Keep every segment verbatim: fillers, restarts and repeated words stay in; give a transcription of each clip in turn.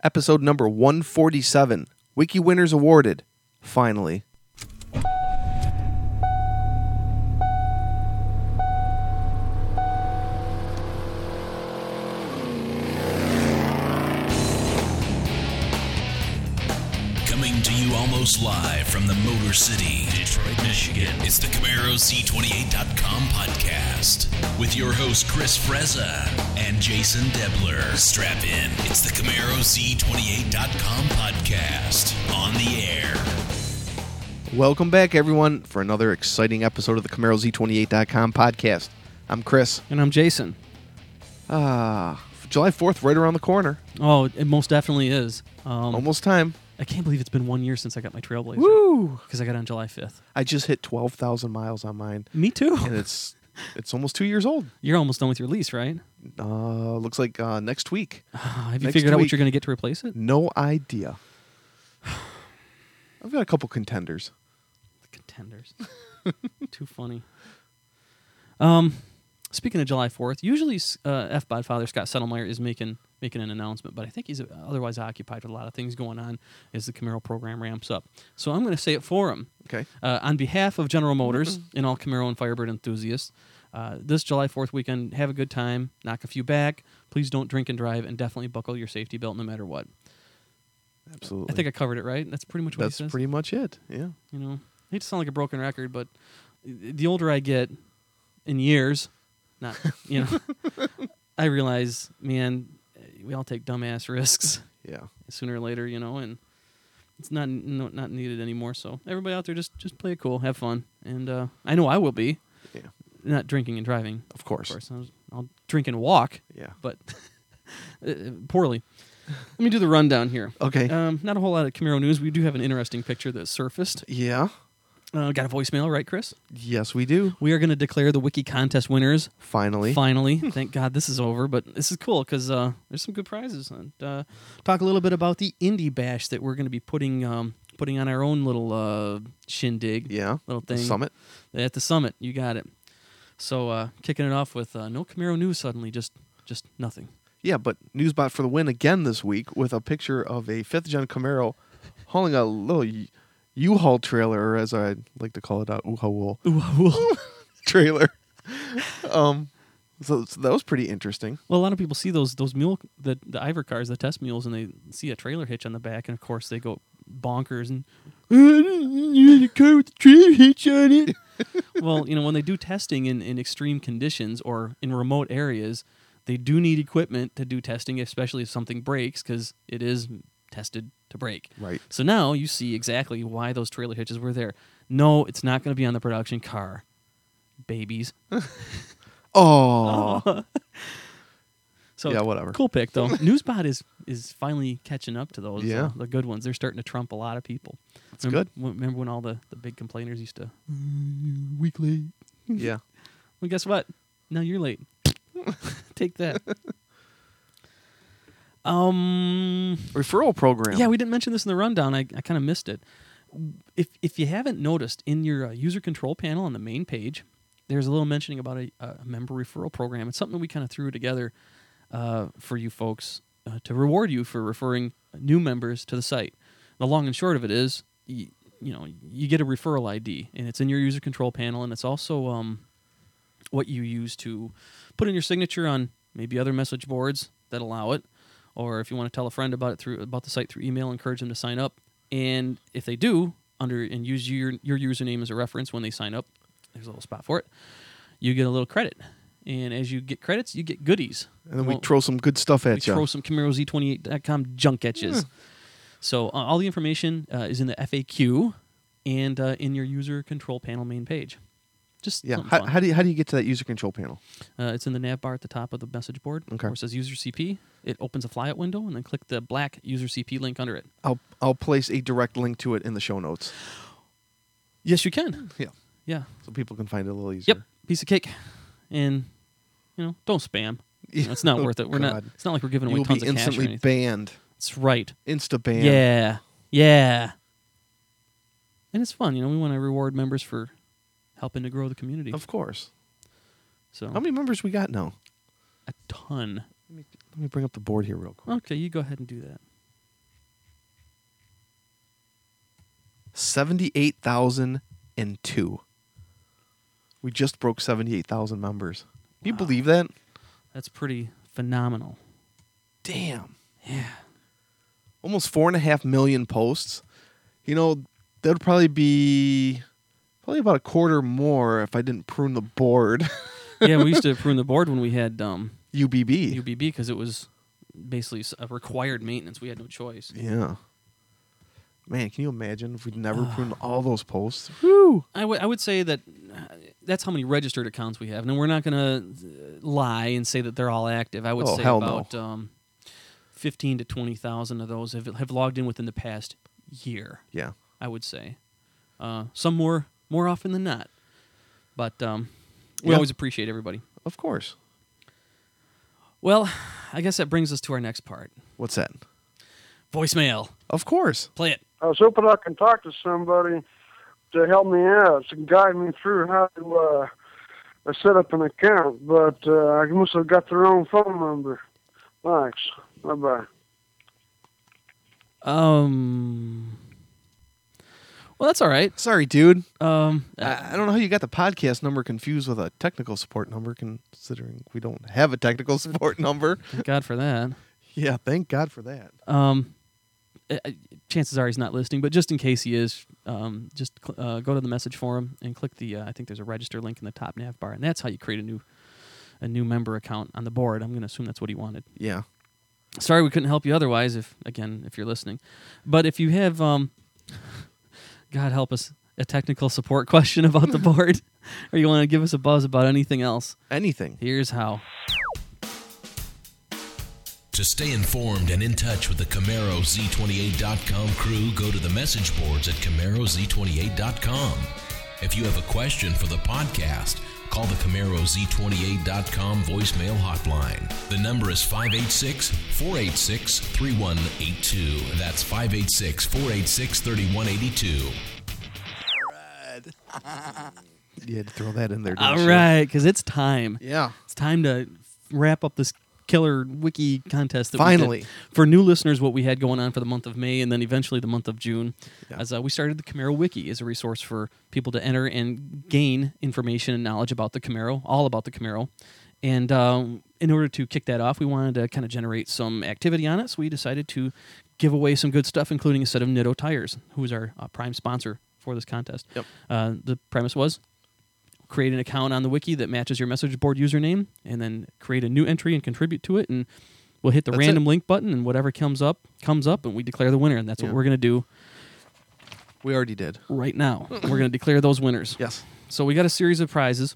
Episode number one forty-seven. Wiki winners awarded. Finally. Coming to you almost live from the Motor City, Detroit, Michigan. It's the Camaro Z twenty-eight dot com podcast with your host Chris Frezza and Jason Debler. Strap in. It's the Camaro Z twenty-eight dot com podcast on the air. Welcome back, everyone, for another exciting episode of the Camaro Z twenty-eight dot com podcast. I'm Chris. And I'm Jason. Ah, July fourth, right around the corner. Oh, it most definitely is. Um, Almost time. I can't believe it's been one year since I got my Trailblazer. Woo! Because I got it on July fifth. I just hit twelve thousand miles on mine, Me too. and it's it's almost two years old. You're almost done with your lease, right? Uh, looks like uh, next week. Uh, have you Next figured out week. what you're going to get to replace it? No idea. I've got a couple contenders. The contenders. Too funny. Um, speaking of July fourth, usually uh, F-Bod father Scott Settlemeyer is making making an announcement, but I think he's otherwise occupied with a lot of things going on as the Camaro program ramps up. So I'm going to say it for him. Okay. Uh, on behalf of General Motors and all Camaro and Firebird enthusiasts, uh, this July fourth weekend, have a good time, knock a few back. Please don't drink and drive, and definitely buckle your safety belt no matter what. Absolutely. I think I covered it, right? That's pretty much what That's he says. pretty much it. Yeah. You know, I hate to sound like a broken record, but the older I get in years, not, you know, I realize, man, we all take dumbass risks Yeah. sooner or later, you know, and it's not no, not needed anymore. So everybody out there, just just play it cool, have fun, and uh, I know I will be. Yeah. Not drinking and driving, Of course. of course. I'll, I'll drink and walk, Yeah. but uh, poorly. Let me do the rundown here. Okay. Um, not a whole lot of Camaro news. We do have an interesting picture that surfaced. yeah. Uh, got a voicemail, right, Chris? Yes, we do. We are going to declare the Wiki contest winners. Finally. Finally. Thank God this is over, but this is cool because uh, there's some good prizes. And uh, talk a little bit about the Indy Bash that we're going to be putting um, putting on our own little uh, shindig. Yeah. Little The thing. Summit. At the Summit. You got it. So uh, kicking it off with uh, no Camaro news suddenly, just just nothing. Yeah, but Newsbot for the win again this week with a picture of a fifth gen Camaro hauling a little U- U-Haul trailer, or as I like to call it, a U-Haul trailer. um, so, so that was pretty interesting. Well, a lot of people see those those mule the the Ivor cars, the test mules, and they see a trailer hitch on the back, and of course they go bonkers and the car with the trailer hitch on it. Well, you know, when they do testing in, in extreme conditions or in remote areas, they do need equipment to do testing, especially if something breaks, because it is tested to break. Right. So now you see exactly why those trailer hitches were there. No, it's not going to be on the production car, babies. Oh. So Yeah, whatever. Cool pick though. Newsbot is is finally catching up to those. Yeah. uh, the good ones. They're starting to trump a lot of people. That's remember, good. w- Remember when all the, the big complainers used to "Mm, week late? Yeah. Well, guess what? Now you're late. Take that. um. Referral program. Yeah, we didn't mention this in the rundown. I, I kind of missed it. If if you haven't noticed, in your uh, user control panel on the main page, there's a little mentioning about a, a member referral program. It's something we kind of threw together uh, for you folks uh, to reward you for referring new members to the site. The long and short of it is, you, you know, you get a referral I D, and it's in your user control panel, and it's also um, what you use to put in your signature on maybe other message boards that allow it, or if you want to tell a friend about it through about the site through email, encourage them to sign up. And if they do, under and use your your username as a reference when they sign up, there's a little spot for it. You get a little credit, and as you get credits, you get goodies. And then we Well, throw some good stuff we at you. throw some Camaro Z twenty-eight dot com junk at you. So uh, all the information uh, is in the F A Q and uh, in your user control panel main page. Just Yeah. something How, fun. how do you how do you get to that user control panel? Uh, it's in the nav bar at the top of the message board. Okay. Where it says User C P. It opens a flyout window, and then click the black User C P link under it. I'll I'll place a direct link to it in the show notes. Yes, you can. Yeah. Yeah. So people can find it a little easier. Yep. Piece of cake. And, you know, don't spam. You know, it's not Oh, worth it. We're not. God. It's not like we're giving You away will tons be of cash or instantly anything. banned. That's right. Insta ban. Yeah. Yeah. And it's fun. You know, we want to reward members for helping to grow the community. Of course. So How many members we got now? a ton. Let me bring up the board here real quick. Okay, you go ahead and do that. seventy-eight thousand two. We just broke seventy-eight thousand members. Can you Wow. believe that? That's pretty phenomenal. Damn. Yeah. Almost four and a half million posts. You know, that would probably be probably about a quarter more if I didn't prune the board. Yeah, we used to prune the board when we had um, U B B. U B B because it was basically a required maintenance. We had no choice. Yeah. Man, can you imagine if we'd never Ah. pruned all those posts? Woo! I would I would say that uh, that's how many registered accounts we have. And we're not going to lie and say that they're all active. I would Oh, say hell no. about um, fifteen to twenty thousand of those have, have logged in within the past year, Yeah. I would say. Uh, some more more often than not. But um, we Yeah. always appreciate everybody. Of course. Well, I guess that brings us to our next part. What's that? Voicemail. Of course. Play it. I was hoping I can talk to somebody to help me out, to guide me through how to uh, uh, set up an account, but uh, I must have got the wrong phone number. Thanks. Bye-bye. Um. Well, that's all right. Sorry, dude. Um, I, I don't know how you got the podcast number confused with a technical support number, considering we don't have a technical support number. thank God for that. Yeah, thank God for that. Um, uh, chances are he's not listening, but just in case he is, um, just cl- uh, go to the message forum and click the. Uh, I think there's a register link in the top nav bar, and that's how you create a new, a new member account on the board. I'm going to assume that's what he wanted. Yeah. Sorry we couldn't help you otherwise. If again, if you're listening, but if you have, um, God help us, a technical support question about the board, or you want to give us a buzz about anything else, Anything. here's how. To stay informed and in touch with the Camaro Z twenty-eight dot com crew, go to the message boards at Camaro Z twenty-eight dot com. If you have a question for the podcast, call the Camaro Z twenty-eight dot com voicemail hotline. The number is five eight six, four eight six, three one eight two. That's five eight six, four eight six, three one eight two. You had to throw that in there, didn't All you? right, because it's time. Yeah. It's time to wrap up this killer wiki contest. That Finally. we did. For new listeners, what we had going on for the month of May and then eventually the month of June, Yeah. as uh, we started the Camaro Wiki as a resource for people to enter and gain information and knowledge about the Camaro, all about the Camaro. And um, in order to kick that off, we wanted to kind of generate some activity on it, so we decided to give away some good stuff, including a set of Nitto tires, who is our uh, prime sponsor for this contest. Yep. Uh, the premise was create an account on the wiki that matches your message board username, and then create a new entry and contribute to it, and we'll hit the That's random it. link button, and whatever comes up comes up, and we declare the winner. And that's Yeah. what we're going to do We already did. right now. We're going to declare those winners. Yes. So we got a series of prizes,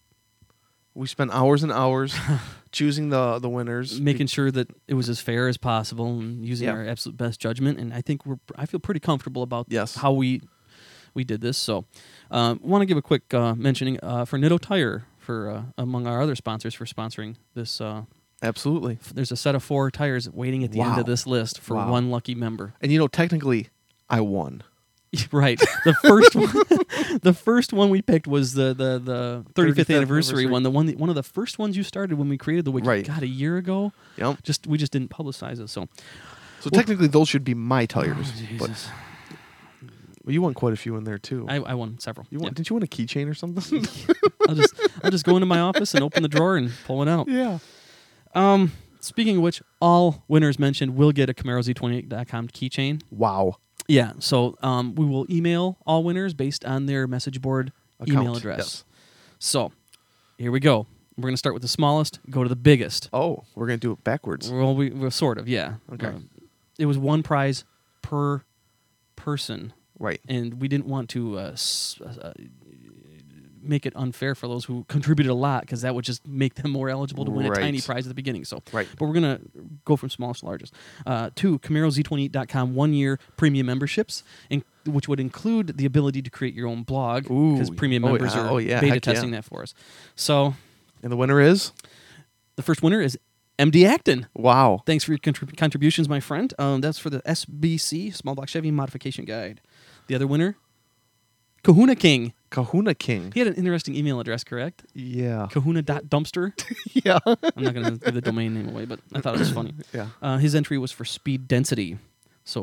We spent hours and hours choosing the the winners. making sure that it was as fair as possible, and using Yeah. our absolute best judgment. And I think we're I feel pretty comfortable about Yes. how we we did this. So, um, want to give a quick uh, mentioning uh, for Nitto Tire for uh, among our other sponsors for sponsoring this. Uh, Absolutely. there's a set of four tires waiting at the end Wow. of this list for Wow. one lucky member. And you know, technically, I won. Right. The first one, the first one we picked was the the, the thirty-fifth thirty-fifth anniversary anniversary. one. The one, that, one of the first ones you started when we created the wiki. Right. God, a year ago. Yep. Just we just didn't publicize it. So, So technically, those should be my tires. Oh, but Jesus. well, you won quite a few in there too. I, I won several. you won, Yeah. Didn't you win a keychain or something? I'll just I'll just go into my office and open the drawer and pull it out. yeah. Um, speaking of which, all winners mentioned will get a Camaro Z twenty-eight dot com keychain. Wow. Yeah, so um, we will email all winners based on their message board Account, email address. yes. So here we go. We're going to start with the smallest, go to the biggest. Oh, we're gonna do it backwards. Well, we, well sort of, yeah. Okay. Um, it was one prize per person, Right. and we didn't want to uh, s- uh, make it unfair for those who contributed a lot, because that would just make them more eligible to win Right. a tiny prize at the beginning. So, Right. but we're gonna go from smallest to largest. Uh, two, Camaro Z twenty-eight dot com one-year premium memberships, in, which would include the ability to create your own blog, Ooh. because premium Oh, members yeah. are Oh, yeah. beta Heck yeah. testing that for us. So, And the winner is the first winner is M D Acton. wow. Thanks for your contrib- contributions, my friend. Um, that's for the S B C Small Block Chevy Modification Guide. The other winner, Kahuna King. Kahuna King. He had an interesting email address, correct? Yeah. Kahuna.dumpster. yeah. I'm not going to give the domain name away, but I thought it was funny. Yeah. Uh, his entry was for speed density. So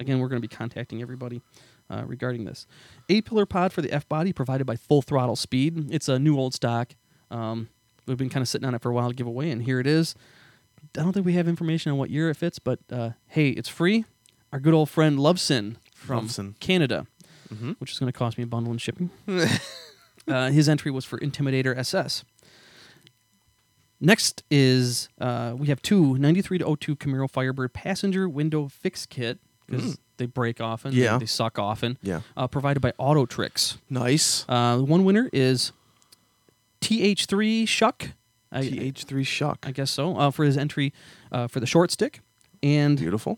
again, we're going to be contacting everybody uh, regarding this. A-pillar pod for the F-body provided by Full Throttle Speed. It's a new old stock. Um, we've been kind of sitting on it for a while to give away, and here it is. I don't think we have information on what year it fits, but uh, hey, it's free. Our good old friend Loveson from Loveson. Canada, Mm-hmm. which is going to cost me a bundle and shipping. uh, his entry was for Intimidator S S. Next is uh, we have two ninety-three to oh two Camaro Firebird passenger window fix kit because Mm. they break often, Yeah. they, they suck often. Yeah. Uh, provided by Auto Tricks. Nice. Uh, one winner is T H three Shuck. I, T H three Shuck. I guess so. Uh, for his entry uh, for the short stick, and Beautiful.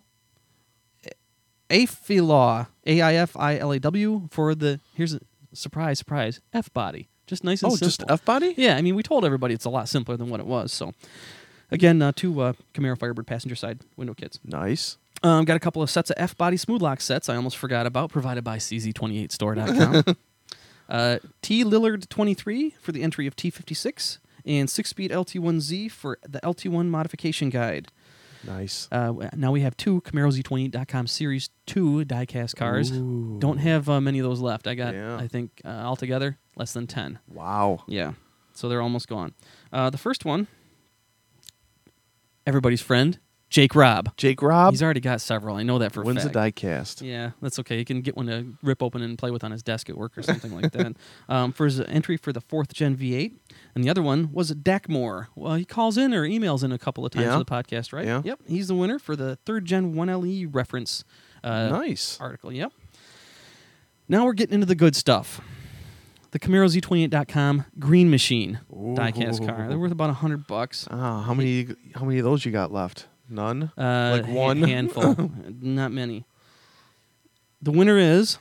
Aifilaw A I F I L A W for the here's a surprise surprise F body. Just nice and Oh, simple. just F body? Yeah, I mean, we told everybody it's a lot simpler than what it was. So, again, uh, two uh, Camaro Firebird passenger side window kits. Nice. Um, got a couple of sets of F-body smooth lock sets I almost forgot about, provided by C Z twenty-eight store dot com. uh, T Lillard twenty-three for the entry of T fifty-six, and six-speed L T one Z for the L T one modification guide. Nice. Uh, now we have two Camaro Z twenty-eight dot com Series two die-cast cars. Ooh. Don't have uh, many of those left. I got, Yeah. I think, uh, altogether, less than ten. Wow. Yeah, so they're almost gone. Uh, the first one, everybody's friend, Jake Robb. Jake Robb. He's already got several. I know that for a Wins the fact. die cast. Yeah, that's okay. He can get one to rip open and play with on his desk at work or something like that. Um, for his entry for the fourth Gen V eight, and the other one was Dakmore. Well, he calls in or emails in a couple of times Yeah. to the podcast, right? Yeah. Yep, he's the winner for the third Gen one L E reference uh, Nice. article. Yep. Now we're getting into the good stuff. The Camaro Z twenty-eight dot com Green Machine diecast car. They're worth about a hundred bucks. Ah, how many? How many of those you got left? None. Uh, Like ha- one? handful, not many. The winner is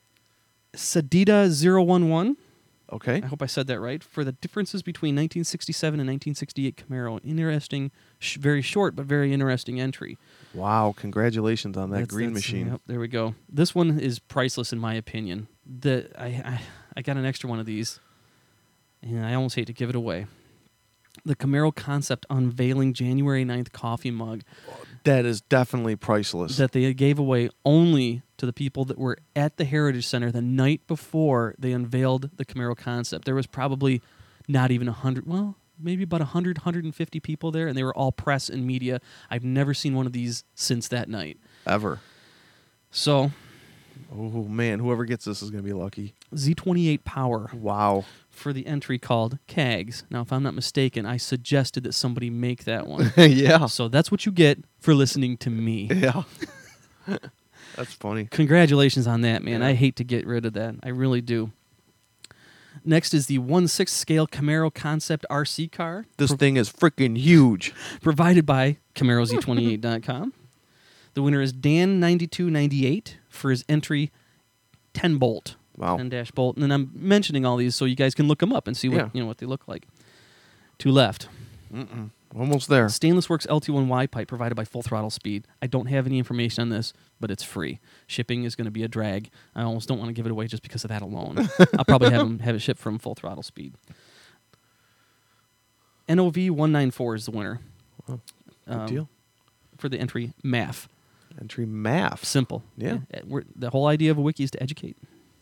Sedita zero one one. Okay. I hope I said that right. For the differences between nineteen sixty-seven and nineteen sixty-eight Camaro, interesting, sh- very short but very interesting entry. Wow. Congratulations on that That's- green that's- machine. Yep, there we go. This one is priceless in my opinion. The I, I I got an extra one of these, and I almost hate to give it away. The Camaro Concept unveiling January ninth coffee mug That is definitely priceless. that they gave away only to the people that were at the Heritage Center the night before they unveiled the Camaro Concept. There was probably not even a hundred, well, maybe about a hundred, hundred and fifty people there, and they were all press and media. I've never seen one of these since that night. Ever. So, Oh man, whoever gets this is gonna be lucky. Z twenty-eight Power Wow. for the entry called C A Gs. Now, if I'm not mistaken, I suggested that somebody make that one. Yeah. So that's what you get for listening to me. Yeah. That's funny. Congratulations on that, man. Yeah. I hate to get rid of that. I really do. Next is the one sixth scale Camaro Concept R C car, This thing is freaking huge. provided by Camaro Z twenty-eight dot com. The winner is Dan ninety-two ninety-eight for his entry ten bolt. Wow. ten dash bolt. And then I'm mentioning all these so you guys can look them up and see what Yeah. you know what they look like. Two left. Mm-mm. Almost there. Stainless Works L T one Y pipe provided by Full Throttle Speed. I don't have any information on this, but it's free. Shipping is going to be a drag. I almost don't want to give it away just because of that alone. I'll probably have, them, have it shipped from Full Throttle Speed. N O V one ninety-four is the winner. Wow. Good Um, deal. For the entry M A F. Entry math. Simple. Yeah. Uh, We're, the whole idea of a wiki is to educate.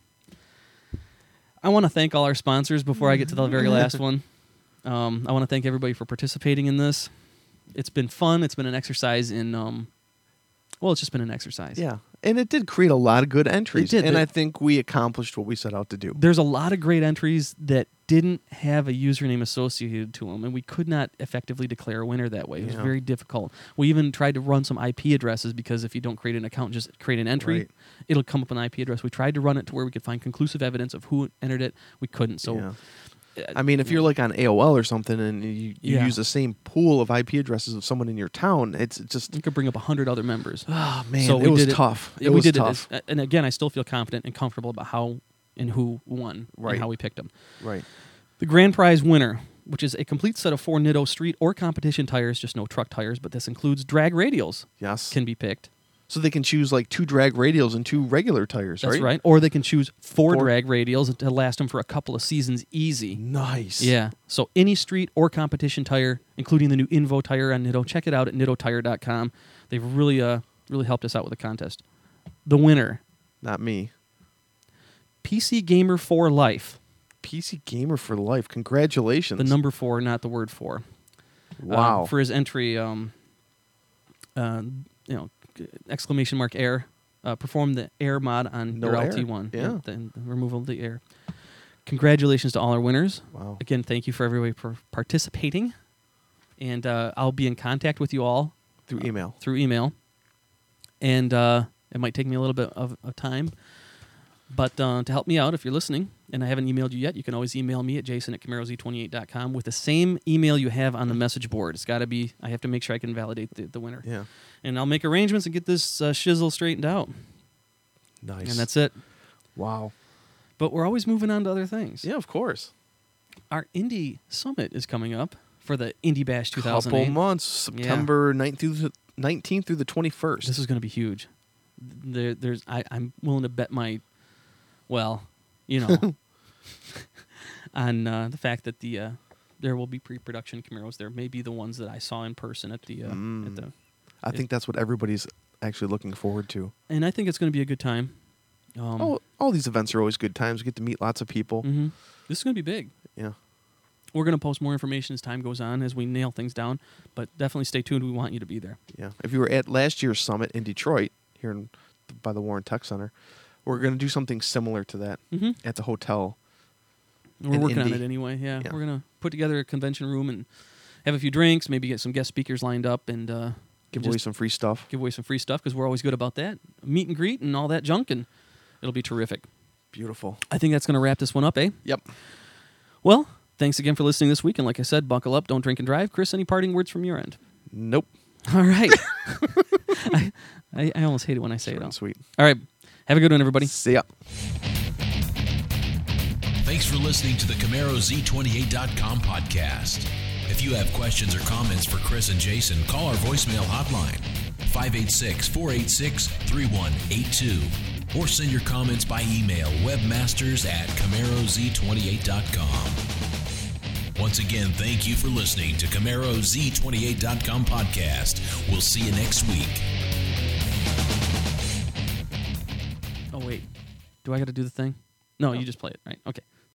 I want to thank all our sponsors before I get to the very last one. Um, I want to thank everybody for participating in this. It's been fun. It's been an exercise in, um, well, it's just been an exercise. Yeah. And it did create a lot of good entries. did. And It- I think we accomplished what we set out to do. There's a lot of great entries that didn't have a username associated to them, and we could not effectively declare a winner that way. It was Yeah. very difficult. We even tried to run some I P addresses because if you don't create an account, just create an entry, Right. it'll come up an I P address. We tried to run it to where we could find conclusive evidence of who entered it. We couldn't. So, Yeah. uh, I mean, if you're like on A O L or something and you, you Yeah. use the same pool of I P addresses of someone in your town, it's just, you could bring up a hundred other members. oh man, So it we was did it- tough. It we was did tough. it, as- and again, I still feel confident and comfortable about how and who won Right. and how we picked them. Right. The grand prize winner, which is a complete set of four Nitto street or competition tires, just no truck tires, but this includes drag radials, Yes. can be picked. So they can choose like two drag radials and two regular tires, That's right? right. Or they can choose four, Four- drag radials to last them for a couple of seasons easy. Nice. Yeah. So any street or competition tire, including the new Invo tire on Nitto, check it out at nitto tire dot com. They've really uh really helped us out with the contest. the winner, Not me. P C Gamer for Life. P C Gamer for Life. Congratulations. The number four, not the word four. Wow. Uh, for his entry, um, uh, you know, exclamation mark air. Uh, perform the air mod on No your air. L T one. Yeah. The, the removal of the air. Congratulations to all our winners. Wow. Again, thank you for everybody for participating. And uh, I'll be in contact with you all Through uh, email. through email. And uh, it might take me a little bit of, of time. But uh, to help me out, if you're listening, and I haven't emailed you yet, you can always email me at jason at camaro z twenty-eight dot com with the same email you have on the message board. It's got to be, I have to make sure I can validate the, the winner. Yeah. And I'll make arrangements and get this uh, shizzle straightened out. Nice. And that's it. Wow. But we're always moving on to other things. Yeah, of course. Our Indie Summit is coming up for the Indie Bash two thousand eight. Couple months. September nineteenth through the, nineteenth through the twenty-first. This is going to be huge. There, there's, I, I'm willing to bet my, well, you know, on uh, the fact that the uh, there will be pre-production Camaros there. Maybe the ones that I saw in person at the uh, Mm. at the, I think that's what everybody's actually looking forward to. and I think it's going to be a good time. Um, Oh, all these events are always good times. We get to meet lots of people. hmm This is going to be big. Yeah. We're going to post more information as time goes on as we nail things down. But definitely stay tuned. We want you to be there. Yeah. If you were at last year's summit in Detroit, here in, by the Warren Tech Center, we're going to do something similar to that Mm-hmm. at the hotel. We're in working on Indy. it anyway. Yeah, Yeah. we're gonna put together a convention room and have a few drinks, maybe get some guest speakers lined up, and uh, Give just away some free stuff. give away some free stuff because we're always good about that. Meet and greet and all that junk, and it'll be terrific. Beautiful. I think that's gonna wrap this one up, eh? Yep. Well, thanks again for listening this week, and like I said, buckle up, don't drink and drive. Chris, any parting words from your end? Nope. All right. I, I I almost hate it when I say Short it. and All. sweet. all right. Have a good one, everybody. See ya. Thanks for listening to the Camaro Z twenty-eight dot com podcast. If you have questions or comments for Chris and Jason, call our voicemail hotline, five eight six, four eight six, three one eight two, or send your comments by email, webmasters at camaro z twenty-eight dot com. Once again, thank you for listening to Camaro Z twenty-eight dot com podcast. We'll see you next week. Oh wait, do I got to do the thing? No, you just play it, right? Okay.